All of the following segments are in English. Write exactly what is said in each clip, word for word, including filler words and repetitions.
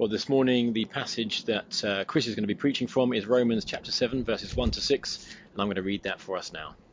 Well, this morning, the passage that uh, Chris is going to be preaching from is Romans chapter seven, verses one to six, and I'm going to read that for us now.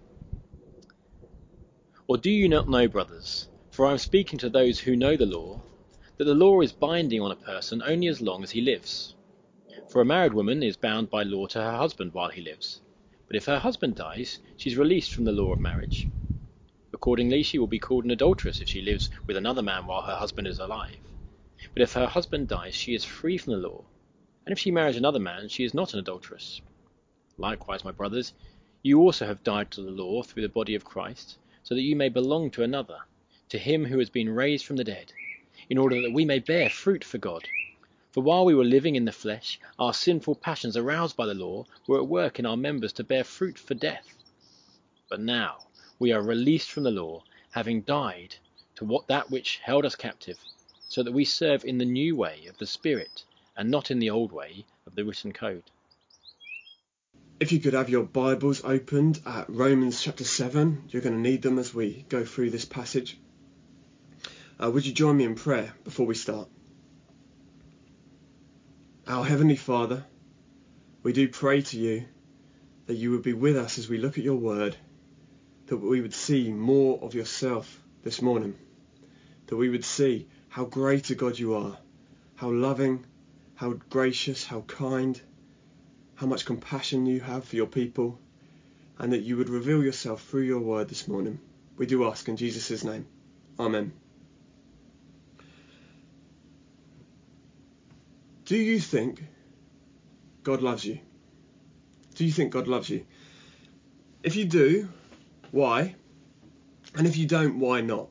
Or do you not know, brothers, for I am speaking to those who know the law, that the law is binding on a person only as long as he lives? For a married woman is bound by law to her husband while he lives, but if her husband dies, she is released from the law of marriage. Accordingly, she will be called an adulteress if she lives with another man while her husband is alive. But if her husband dies, she is free from the law, and if she marries another man, she is not an adulteress. Likewise, my brothers, you also have died to the law through the body of Christ, so that you may belong to another, to him who has been raised from the dead, in order that we may bear fruit for God. For while we were living in the flesh, our sinful passions aroused by the law were at work in our members to bear fruit for death. But now we are released from the law, having died to what that which held us captive, so that we serve in the new way of the Spirit, and not in the old way of the written code. If you could have your Bibles opened at Romans chapter seven, you're going to need them as we go through this passage. Uh, would you join me in prayer before we start? Our Heavenly Father, we do pray to you that you would be with us as we look at your word, that we would see more of yourself this morning, that we would see how great a God you are, how loving, how gracious, how kind, how much compassion you have for your people, and that you would reveal yourself through your word this morning. We do ask in Jesus' name. Amen. Do you think God loves you? Do you think God loves you? If you do, why? And if you don't, why not?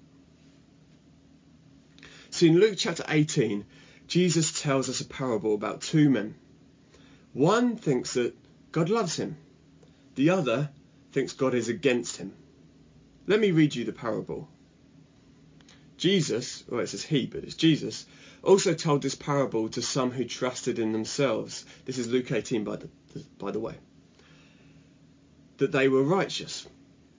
So in Luke chapter eighteen, Jesus tells us a parable about two men. One thinks that God loves him. The other thinks God is against him. Let me read you the parable. Jesus, well it says he, but it's Jesus, also told this parable to some who trusted in themselves. This is Luke eighteen, by the, by the way. That they were righteous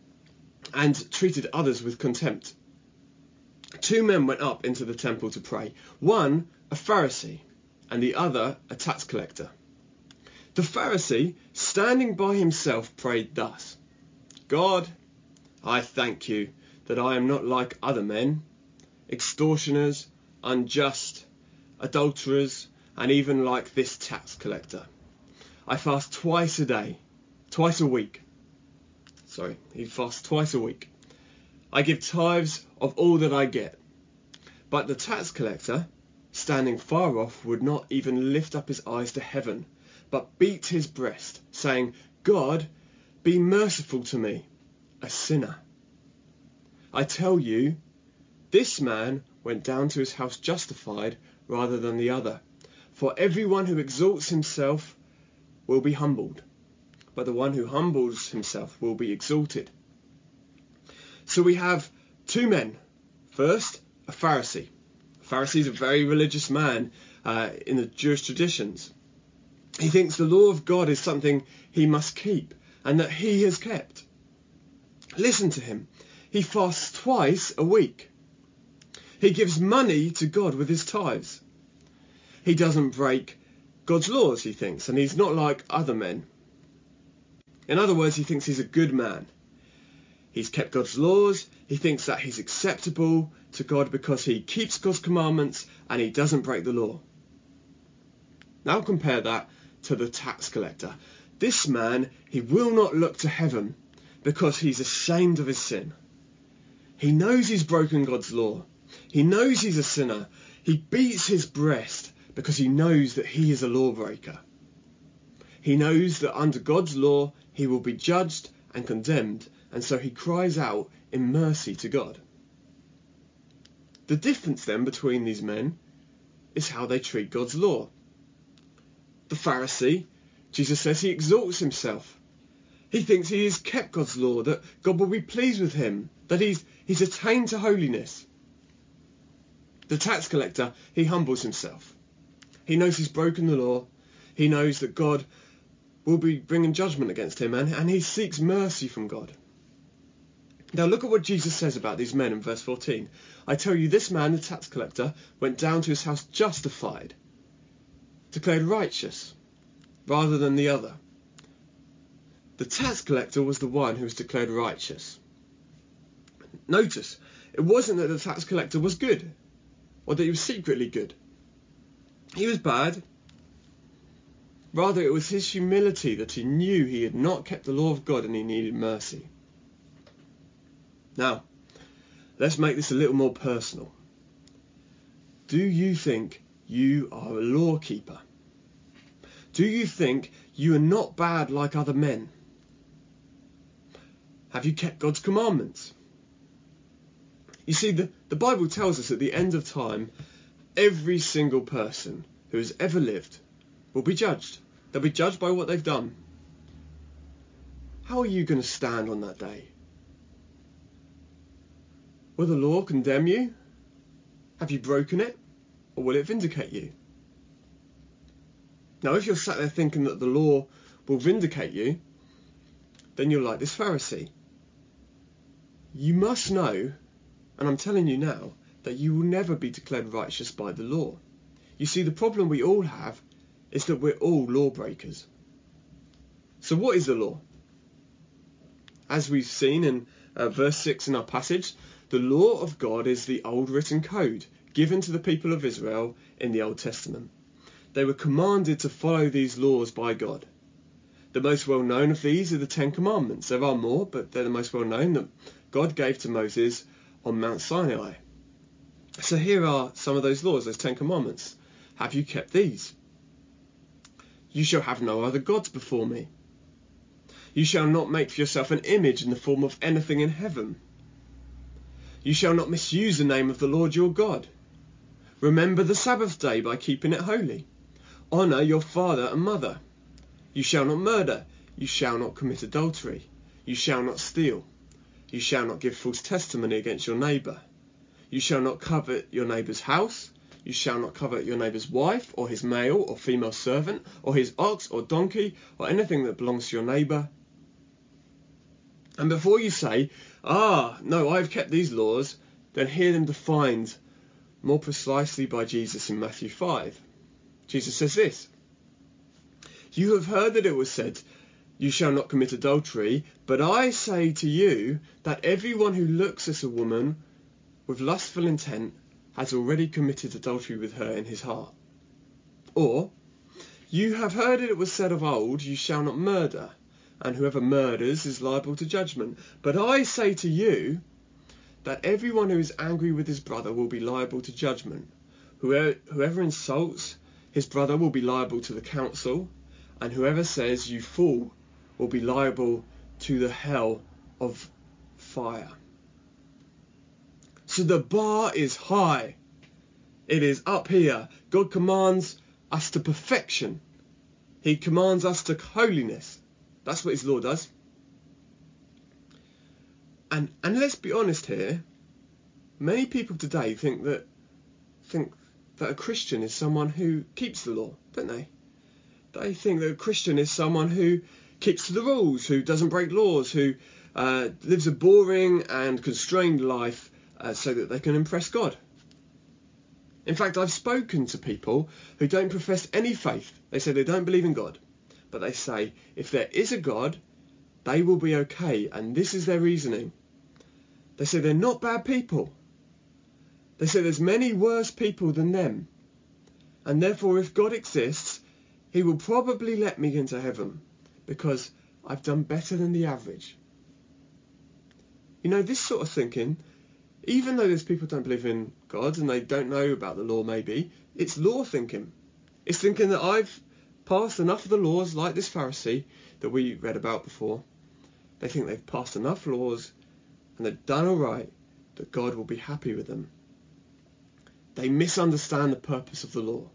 and treated others with contempt. Two men went up into the temple to pray. One, a Pharisee, and the other, a tax collector. The Pharisee, standing by himself, prayed thus: God, I thank you that I am not like other men, extortioners, unjust, adulterers, and even like this tax collector. I fast twice a day, twice a week. Sorry, he fasts twice a week. I give tithes of all that I get. But the tax collector, standing far off, would not even lift up his eyes to heaven, but beat his breast, saying, God, be merciful to me, a sinner. I tell you, this man went down to his house justified rather than the other. For everyone who exalts himself will be humbled, but the one who humbles himself will be exalted. So we have two men. First, a Pharisee. A Pharisee is a very religious man uh, in the Jewish traditions. He thinks the law of God is something he must keep, and that he has kept. Listen to him. He fasts twice a week. He gives money to God with his tithes. He doesn't break God's laws, he thinks, and he's not like other men. In other words, he thinks he's a good man. He's kept God's laws. He thinks that he's acceptable to God because he keeps God's commandments and he doesn't break the law. Now compare that to the tax collector. This man, he will not look to heaven because he's ashamed of his sin. He knows he's broken God's law. He knows he's a sinner. He beats his breast because he knows that he is a lawbreaker. He knows that under God's law he will be judged and condemned, and so he cries out in mercy to God. The difference then between these men is how they treat God's law. The Pharisee, Jesus says he exalts himself. He thinks he has kept God's law, that God will be pleased with him, that he's, he's attained to holiness. The tax collector, he humbles himself. He knows he's broken the law. He knows that God will be bringing judgment against him, and, and he seeks mercy from God. Now look at what Jesus says about these men in verse fourteen. I tell you, this man, the tax collector, went down to his house justified. declared righteous rather than the other. The tax collector was the one who was declared righteous. Notice, it wasn't that the tax collector was good, or that he was secretly good. He was bad. Rather, it was his humility that he knew he had not kept the law of God and he needed mercy. Now, let's make this a little more personal. Do you think you are a law keeper? Do you think you are not bad like other men? Have you kept God's commandments? You see, the, the Bible tells us at the end of time, every single person who has ever lived will be judged. They'll be judged by what they've done. How are you going to stand on that day? Will the law condemn you? Have you broken it? Or will it vindicate you? Now, if you're sat there thinking that the law will vindicate you, then you're like this Pharisee. You must know, and I'm telling you now, that you will never be declared righteous by the law. You see, the problem we all have is that we're all lawbreakers. So what is the law? As we've seen in uh, verse six in our passage, the law of God is the old written code given to the people of Israel in the Old Testament. They were commanded to follow these laws by God. The most well known of these are the Ten Commandments. There are more, but they're the most well known that God gave to Moses on Mount Sinai. So here are some of those laws, those Ten Commandments. Have you kept these? You shall have no other gods before me. You shall not make for yourself an image in the form of anything in heaven. You shall not misuse the name of the Lord your God. Remember the Sabbath day by keeping it holy. Honour your father and mother. You shall not murder. You shall not commit adultery. You shall not steal. You shall not give false testimony against your neighbour. You shall not covet your neighbour's house. You shall not covet your neighbour's wife, or his male or female servant, or his ox or donkey, or anything that belongs to your neighbour. And before you say, ah, no, I've kept these laws, then hear them defined more precisely by Jesus in Matthew five. Jesus says this: You have heard that it was said, you shall not commit adultery, but I say to you that everyone who looks at a woman with lustful intent has already committed adultery with her in his heart. Or, you have heard it was said of old, you shall not murder, and whoever murders is liable to judgment. But I say to you that everyone who is angry with his brother will be liable to judgment. Whoever, whoever insults his brother will be liable to the council, and whoever says you fool will be liable to the hell of fire. So the bar is high. It is up here. God commands us to perfection. He commands us to holiness. That's what his law does. And and let's be honest here. Many people today think that think that a Christian is someone who keeps the law, don't they? They think that a Christian is someone who keeps to the rules, who doesn't break laws, who uh, lives a boring and constrained life uh, so that they can impress God. In fact, I've spoken to people who don't profess any faith. They say they don't believe in God, but they say if there is a God, they will be okay, and this is their reasoning. They say they're not bad people. They say there's many worse people than them, and therefore if God exists, he will probably let me into heaven because I've done better than the average. You know, this sort of thinking, even though those people don't believe in God and they don't know about the law maybe, it's law thinking. It's thinking that I've passed enough of the laws, like this Pharisee that we read about before. They think they've passed enough laws and they've done all right that God will be happy with them. They misunderstand the purpose of the law.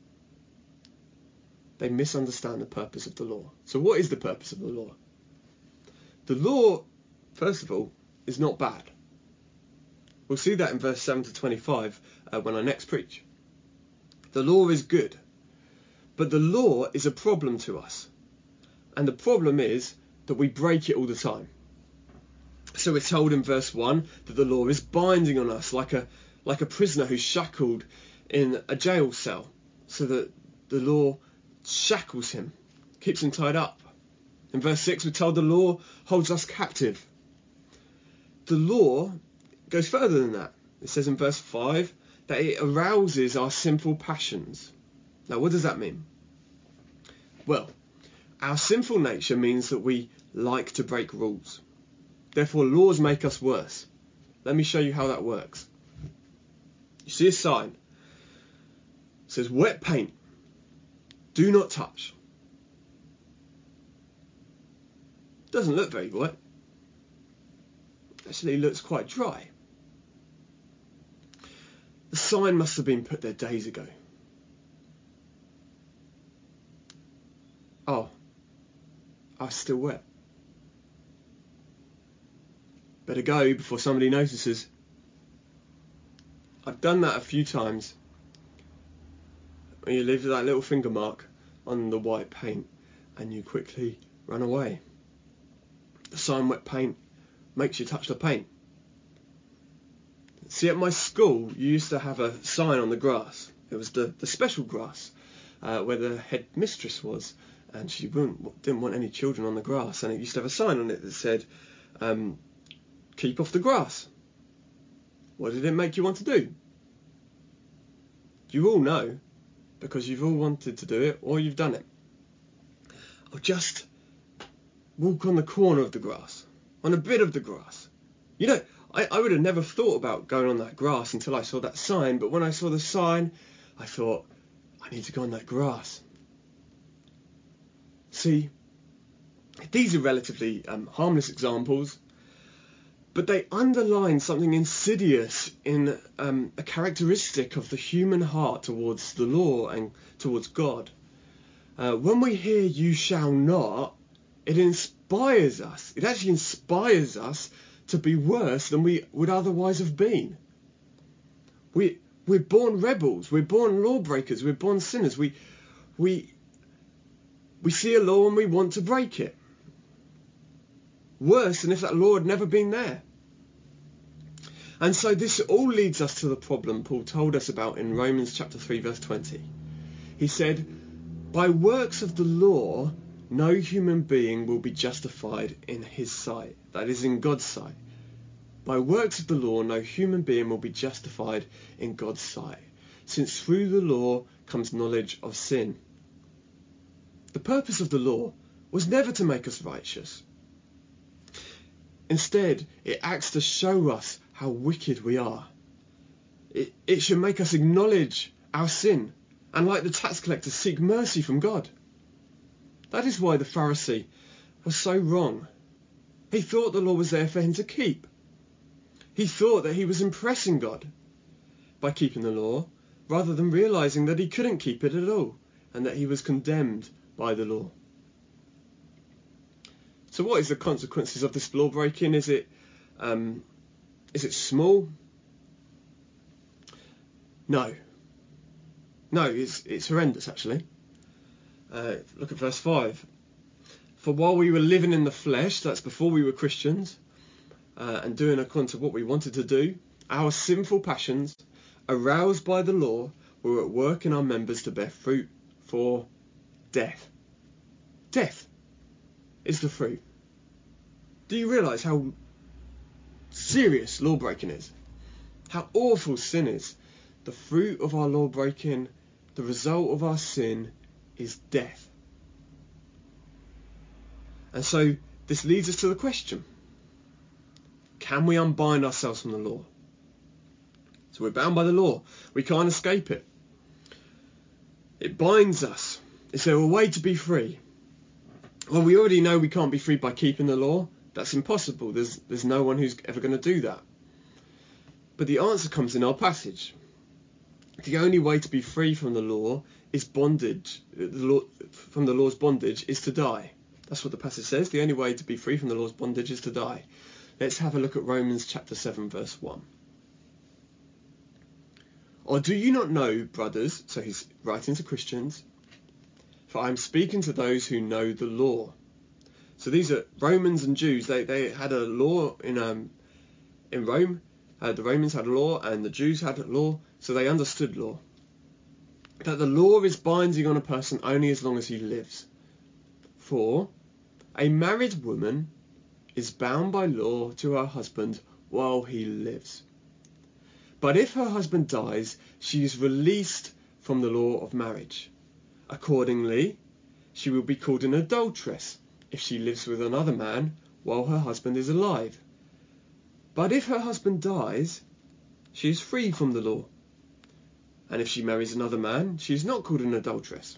They misunderstand the purpose of the law. So what is the purpose of the law? The law, first of all, is not bad. We'll see that in verse seven to twenty-five uh, when I next preach. The law is good, but the law is a problem to us. And the problem is that we break it all the time. So we're told in verse one that the law is binding on us like a like a prisoner who's shackled in a jail cell, so that the law shackles him, keeps him tied up. In verse six, we're told the law holds us captive. The law goes further than that. It says in verse five that it arouses our sinful passions. Now, what does that mean? Well, our sinful nature means that we like to break rules. Therefore, laws make us worse. Let me show you how that works. You see a sign. It says, wet paint. Do not touch. Doesn't look very wet. Actually, it looks quite dry. The sign must have been put there days ago. Oh, oh, it's still wet. Better go before somebody notices. I've done that a few times. When you leave that little finger mark on the white paint and you quickly run away. The sign wet paint makes you touch the paint. See, at my school, you used to have a sign on the grass. It was the, the special grass uh, where the headmistress was, and she wouldn't, didn't want any children on the grass. And it used to have a sign on it that said, um, keep off the grass. What did it make you want to do? You all know, because you've all wanted to do it, or you've done it. Or just walk on the corner of the grass, on a bit of the grass. You know, I, I would have never thought about going on that grass until I saw that sign, but when I saw the sign, I thought, I need to go on that grass. See, these are relatively um, harmless examples, but they underline something insidious in um, a characteristic of the human heart towards the law and towards God. Uh, when we hear "you shall not," it inspires us. It actually inspires us to be worse than we would otherwise have been. We we're born rebels. We're born lawbreakers. We're born sinners. We we we see a law and we want to break it. Worse than if that law had never been there. And so this all leads us to the problem Paul told us about in Romans chapter three verse twenty. He said, by works of the law, no human being will be justified in his sight. That is, in God's sight. By works of the law, no human being will be justified in God's sight, since through the law comes knowledge of sin. The purpose of the law was never to make us righteous. Instead, it acts to show us how wicked we are. It, it should make us acknowledge our sin and, like the tax collector, seek mercy from God. That is why the Pharisee was so wrong. He thought the law was there for him to keep. He thought that he was impressing God by keeping the law, rather than realizing that he couldn't keep it at all and that he was condemned by the law. So what is the consequences of this law breaking? Is it um, is it small? No. No, it's, it's horrendous actually. Uh, look at verse five. For while we were living in the flesh, that's before we were Christians, uh, and doing according to what we wanted to do, our sinful passions, aroused by the law, were at work in our members to bear fruit for death. Death is the fruit. Do you realise how serious law breaking is? How awful sin is? The fruit of our law breaking, the result of our sin, is death. And so this leads us to the question, can we unbind ourselves from the law? So we're bound by the law. We can't escape it. It binds us. Is there a way to be free? Well, we already know we can't be free by keeping the law. That's impossible. There's there's no one who's ever going to do that. But the answer comes in our passage. The only way to be free from the law is bondage. The law, from the law's bondage is to die. That's what the passage says. The only way to be free from the law's bondage is to die. Let's have a look at Romans chapter seven verse one. Or do you not know, brothers, so he's writing to Christians, for I am speaking to those who know the law. So these are Romans and Jews. They they had a law in um in Rome. Uh, the Romans had a law and the Jews had a law, so they understood law. that the law is binding on a person only as long as he lives. For a married woman is bound by law to her husband while he lives. But if her husband dies, she is released from the law of marriage. Accordingly, she will be called an adulteress if she lives with another man while her husband is alive. But if her husband dies, she is free from the law. And if she marries another man, she is not called an adulteress.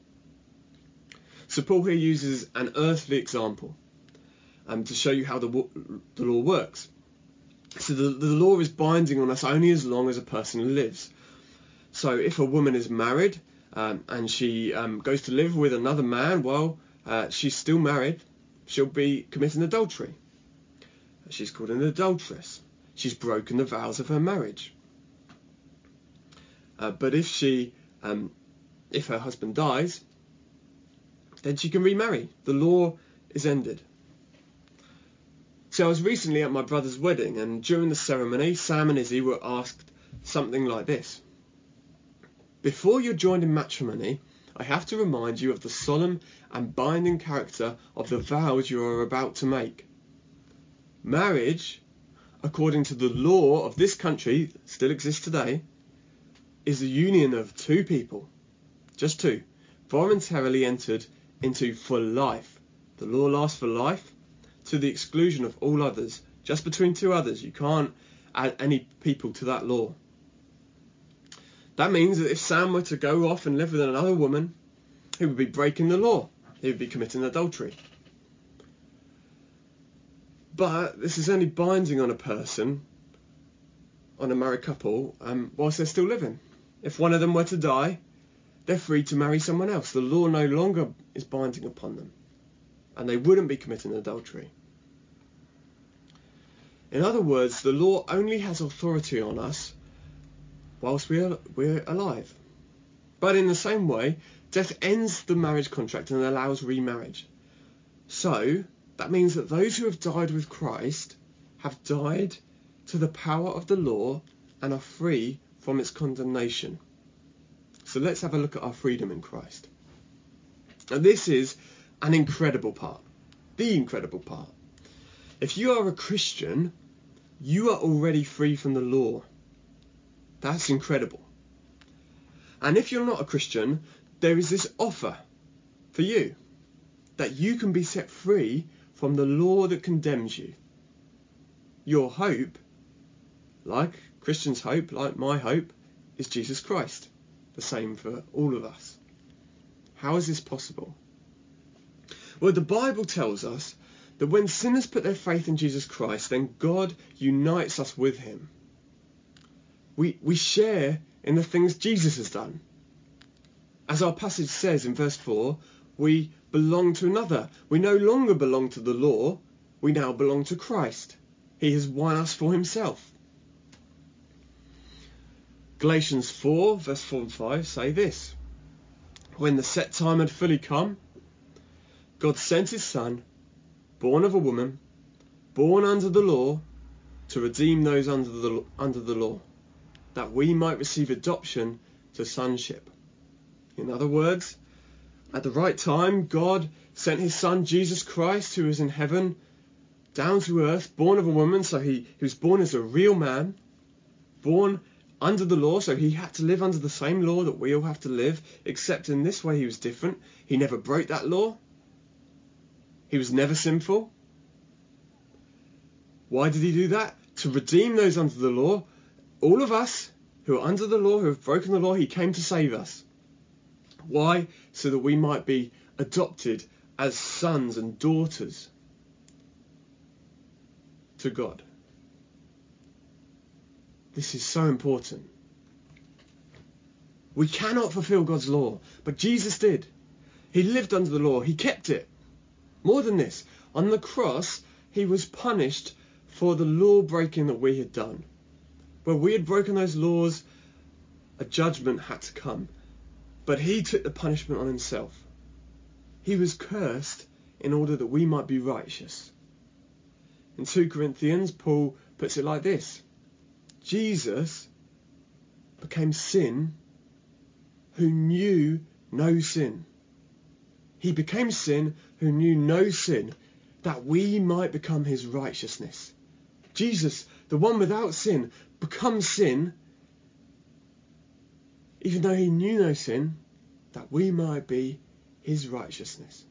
So Paul here uses an earthly example um, to show you how the, the law works. So the, the law is binding on us only as long as a person lives. So if a woman is married um, and she um, goes to live with another man while uh, she's still married, she'll be committing adultery. She's called an adulteress. She's broken the vows of her marriage. Uh, but if she, um, if her husband dies, then she can remarry. The law is ended. So I was recently at my brother's wedding, and during the ceremony, Sam and Izzy were asked something like this. Before you're joined in matrimony, I have to remind you of the solemn and binding character of the vows you are about to make. Marriage, according to the law of this country that still exists today, is the union of two people, just two, voluntarily entered into for life. The law lasts for life, to the exclusion of all others, just between two others. You can't add any people to that law. That means that if Sam were to go off and live with another woman, he would be breaking the law. He would be committing adultery. But this is only binding on a person, on a married couple, um, whilst they're still living. If one of them were to die, they're free to marry someone else. The law no longer is binding upon them, and they wouldn't be committing adultery. In other words, the law only has authority on us whilst we're, we're alive. But in the same way, death ends the marriage contract and allows remarriage. So, that means that those who have died with Christ have died to the power of the law and are free from its condemnation. So let's have a look at our freedom in Christ. And this is an incredible part. The incredible part. If you are a Christian, you are already free from the law. That's incredible. And if you're not a Christian, there is this offer for you, that you can be set free from the law that condemns you. Your hope, like Christians' hope, like my hope, is Jesus Christ. The same for all of us. How is this possible? Well, the Bible tells us that when sinners put their faith in Jesus Christ, then God unites us with him. We, we share in the things Jesus has done. As our passage says in verse four, we belong to another. We no longer belong to the law, we now belong to Christ. He has won us for himself. Galatians four, verse four and five say this. When the set time had fully come, God sent his Son, born of a woman, born under the law, to redeem those under the, under the law, that we might receive adoption to sonship. In other words, at the right time, God sent his Son, Jesus Christ, who is in heaven, down to earth, born of a woman, so he, he was born as a real man, born under the law, so he had to live under the same law that we all have to live, except in this way he was different. He never broke that law. He was never sinful. Why did he do that? To redeem those under the law. All of us who are under the law, who have broken the law, he came to save us. Why? So that we might be adopted as sons and daughters to God. This is so important. We cannot fulfill God's law, but Jesus did. He lived under the law. He kept it. More than this, on the cross, he was punished for the law breaking that we had done. Where we had broken those laws, a judgment had to come. But he took the punishment on himself. He was cursed in order that we might be righteous. In two Corinthians, Paul puts it like this. Jesus became sin, who who knew no sin. He became sin who knew no sin, that we might become his righteousness. Jesus, the one without sin, becomes sin, even though he knew no sin, that we might be his righteousness.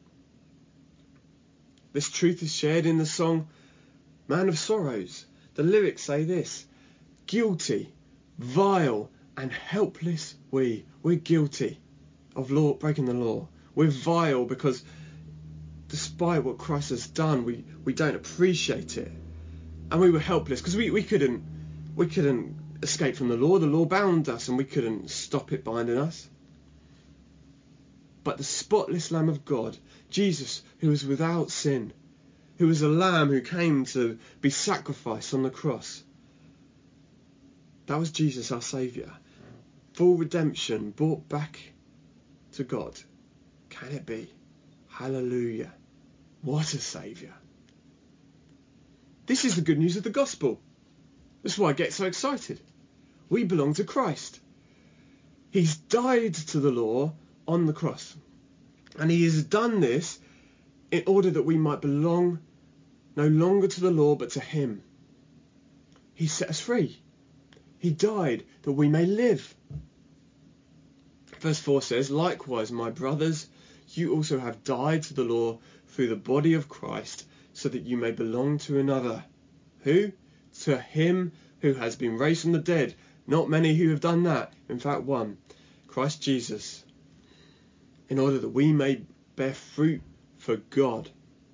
This truth is shared in the song Man of Sorrows. The lyrics say this: guilty, vile and helpless we. We're guilty of law, breaking the law. We're vile because despite what Christ has done, we, we don't appreciate it. And we were helpless because we, we couldn't we couldn't escape from the law. The law bound us and we couldn't stop it binding us. But the spotless Lamb of God, Jesus, who was without sin, who was a lamb who came to be sacrificed on the cross, that was Jesus, our Saviour. Full redemption, brought back to God. Can it be? Hallelujah. What a Saviour. This is the good news of the gospel. That's why I get so excited. We belong to Christ. He's died to the law on the cross. And he has done this in order that we might belong no longer to the law but to him. He set us free. He died that we may live. Verse four says, likewise, my brothers, you also have died to the law through the body of Christ, so that you may belong to another. Who? To him who has been raised from the dead. Not many who have done that. In fact, one. Christ Jesus. In order that we may bear fruit for God.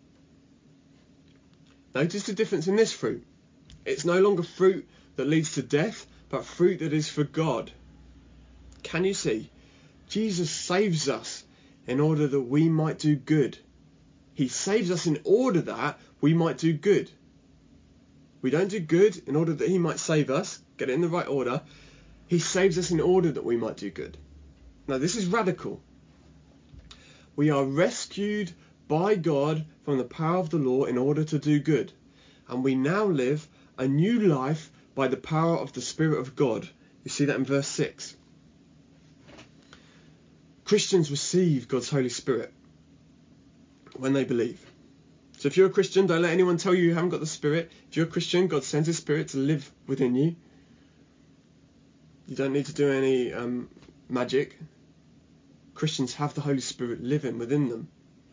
Notice the difference in this fruit. It's no longer fruit that leads to death, but fruit that is for God. Can you see? Jesus saves us in order that we might do good. He saves us in order that we might do good. We don't do good in order that he might save us. Get it in the right order. He saves us in order that we might do good. Now this is radical. We are rescued by God from the power of the law in order to do good. And we now live a new life by the power of the Spirit of God. You see that in verse six. Christians receive God's Holy Spirit when they believe. So if you're a Christian, don't let anyone tell you you haven't got the Spirit. If you're a Christian, God sends his Spirit to live within you. You don't need to do any um, magic. Christians have the Holy Spirit living within them.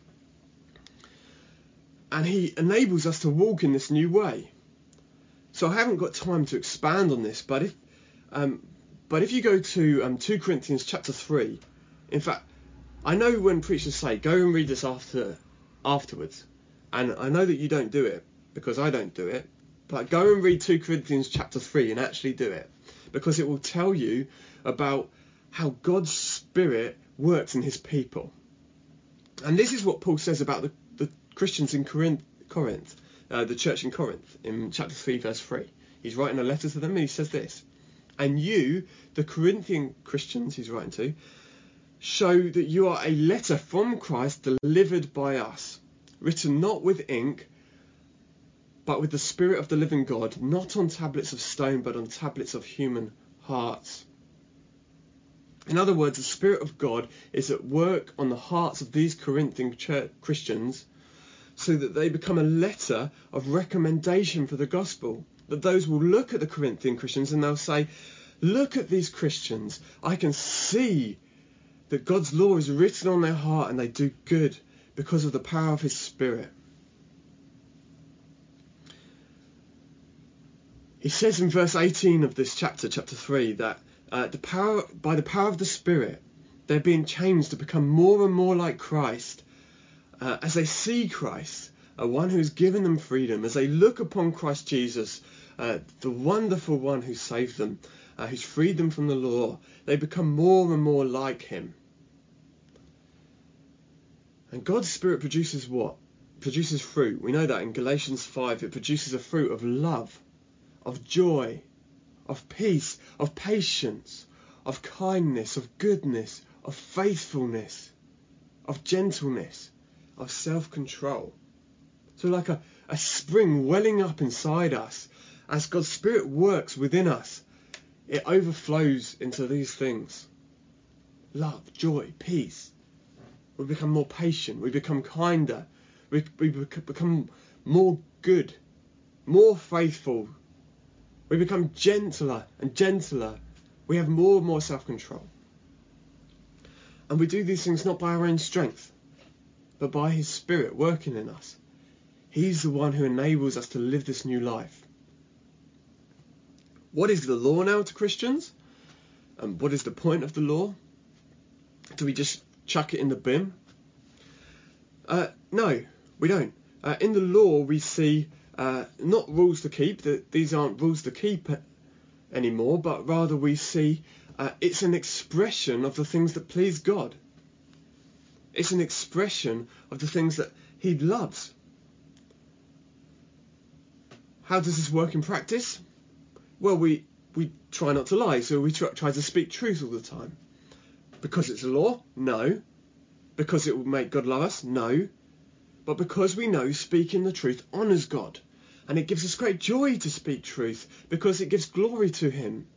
And he enables us to walk in this new way. So I haven't got time to expand on this, but if um, but if you go to um, Second Corinthians chapter three, in fact, I know when preachers say, go and read this after afterwards, and I know that you don't do it, because I don't do it, but go and read Second Corinthians chapter three and actually do it, because it will tell you about how God's Spirit works in his people. And this is what Paul says about the, the Christians in Corinth, Corinth uh, the church in Corinth, in chapter three, verse three. He's writing a letter to them, and he says this: and you, the Corinthian Christians he's writing to, show that you are a letter from Christ delivered by us, written not with ink, but with the Spirit of the living God, not on tablets of stone, but on tablets of human hearts. In other words, the Spirit of God is at work on the hearts of these Corinthian church Christians, so that they become a letter of recommendation for the gospel. That those will look at the Corinthian Christians and they'll say, look at these Christians. I can see that God's law is written on their heart and they do good because of the power of his Spirit. He says in verse eighteen of this chapter, chapter three, that uh, the power by the power of the Spirit, they're being changed to become more and more like Christ. Uh, as they see Christ, uh, one who has given them freedom, as they look upon Christ Jesus, uh, the wonderful one who saved them, uh, who's freed them from the law, they become more and more like him. And God's Spirit produces what? Produces fruit. We know that in Galatians five, it produces a fruit of love, of joy, of peace, of patience, of kindness, of goodness, of faithfulness, of gentleness, of self-control. So like a, a spring welling up inside us, as God's Spirit works within us, it overflows into these things. love, joy, peace. We become more patient. We become kinder. We, we bec- become more good, more faithful. We become gentler and gentler. We have more and more self-control. And we do these things not by our own strength, but by his Spirit working in us. He's the one who enables us to live this new life. What is the law now to Christians? And what is the point of the law? Do we just chuck it in the bin? Uh, no, we don't. Uh, in the law, we see uh, not rules to keep. That these aren't rules to keep anymore, but rather we see uh, it's an expression of the things that please God. It's an expression of the things that he loves. How does this work in practice? Well, we, we try not to lie, so we try, try to speak truth all the time. Because it's a law? No. Because it will make God love us? No. But because we know speaking the truth honours God. And it gives us great joy to speak truth, because it gives glory to him.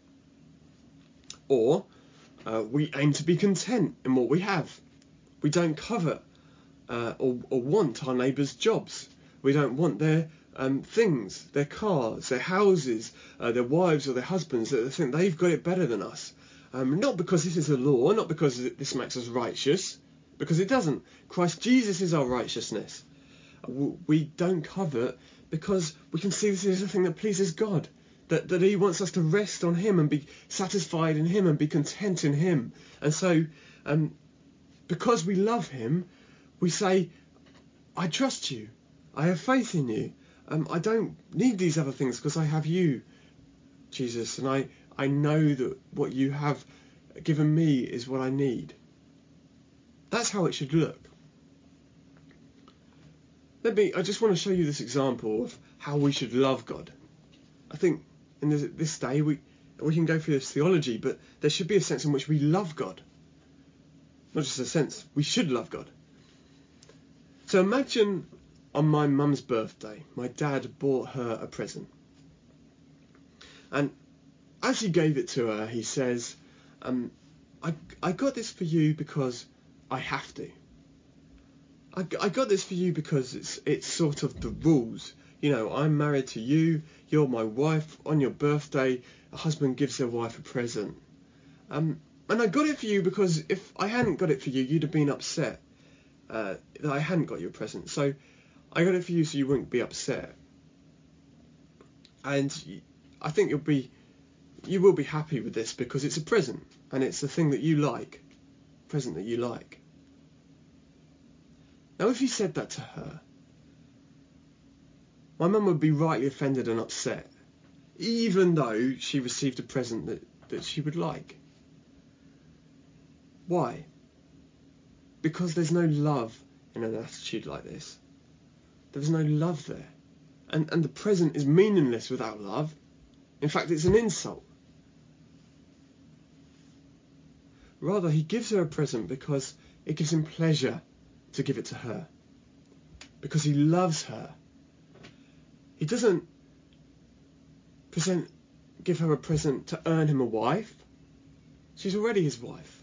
Or uh, we aim to be content in what we have. We don't covet uh, or, or want our neighbours' jobs. We don't want their um, things, their cars, their houses, uh, their wives or their husbands, that they think they've got it better than us. Um, not because this is a law, not because this makes us righteous, because it doesn't. Christ Jesus is our righteousness. We don't covet because we can see this is a thing that pleases God. That, that he wants us to rest on him and be satisfied in him and be content in him. And so, um, because we love him, we say, I trust you. I have faith in you. Um, I don't need these other things because I have you, Jesus. And I, I know that what you have given me is what I need. That's how it should look. Let me, I just want to show you this example of how we should love God. I think in this, this day we we can go through this theology, but there should be a sense in which we love God. Not just a sense, we should love God. So imagine on my mum's birthday, my dad bought her a present. And as he gave it to her, he says, um, I, I got this for you because I have to. I, I got this for you because it's it's sort of the rules. You know, I'm married to you, you're my wife. On your birthday, a husband gives their wife a present. Um, and I got it for you because if I hadn't got it for you, you'd have been upset uh, that I hadn't got you a present. So I got it for you so you wouldn't be upset. And I think you'll be, you will be happy with this because it's a present and it's a thing that you like, a present that you like. Now, if you said that to her, my mum would be rightly offended and upset, even though she received a present that, that she would like. Why? Because there's no love in an attitude like this. There's no love there. And, and the present is meaningless without love. In fact, it's an insult. Rather, he gives her a present because it gives him pleasure to give it to her. Because he loves her. He doesn't present, give her a present to earn him a wife. She's already his wife.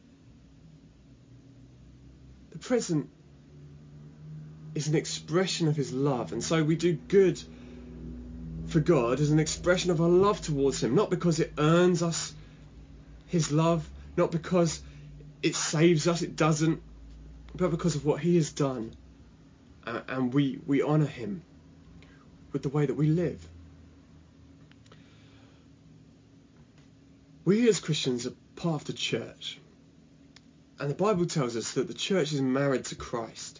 The present is an expression of his love, and so we do good for God as an expression of our love towards him, not because it earns us his love, not because it saves us, it doesn't, but because of what he has done, uh, and we, we honour him with the way that we live. We as Christians are part of the church, and the Bible tells us that the church is married to Christ.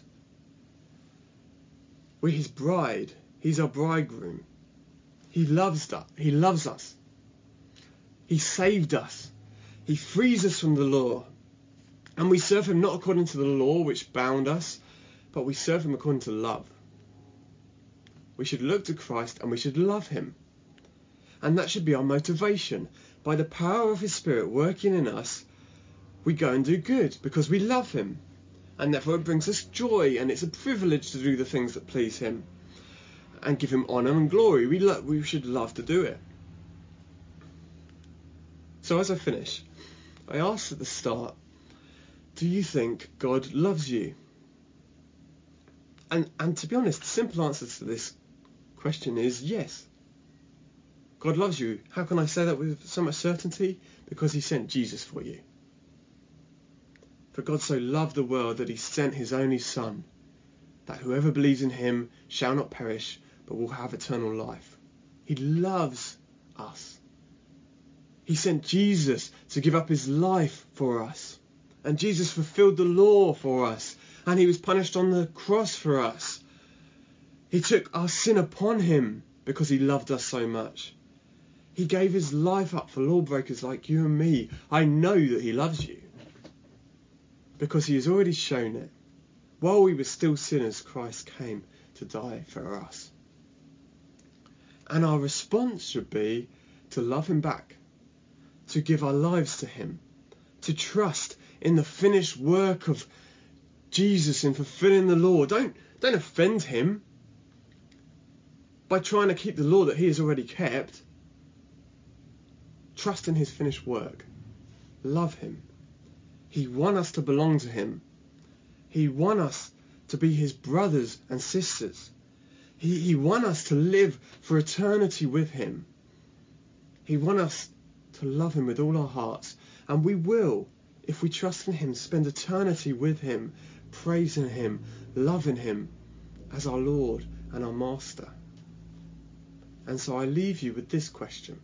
We're his bride. He's our bridegroom. He loves us. He loves us. He saved us. He frees us from the law. And we serve him not according to the law which bound us, but we serve him according to love. We should look to Christ and we should love him. And that should be our motivation. By the power of his Spirit working in us, we go and do good because we love him. And therefore it brings us joy, and it's a privilege to do the things that please him and give him honour and glory. We, lo- we should love to do it. So as I finish, I asked at the start, do you think God loves you? And, and to be honest, the simple answer to this question is yes. God loves you. How can I say that with so much certainty? Because he sent Jesus for you. For God so loved the world that he sent his only Son, that whoever believes in him shall not perish, but will have eternal life. He loves us. He sent Jesus to give up his life for us. And Jesus fulfilled the law for us. And he was punished on the cross for us. He took our sin upon him because he loved us so much. He gave his life up for lawbreakers like you and me. I know that he loves you because he has already shown it. While we were still sinners, Christ came to die for us. And our response should be to love him back, to give our lives to him, to trust in the finished work of Jesus in fulfilling the law. Don't, don't offend him by trying to keep the law that he has already kept. Trust in his finished work. Love him. He wants us to belong to him. He wants us to be his brothers and sisters. He, he wants us to live for eternity with him. He wants us to love him with all our hearts. And we will, if we trust in him, spend eternity with him, praising him, loving him as our Lord and our Master. And so I leave you with this question.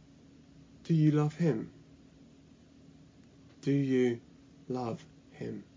Do you love him? Do you love him?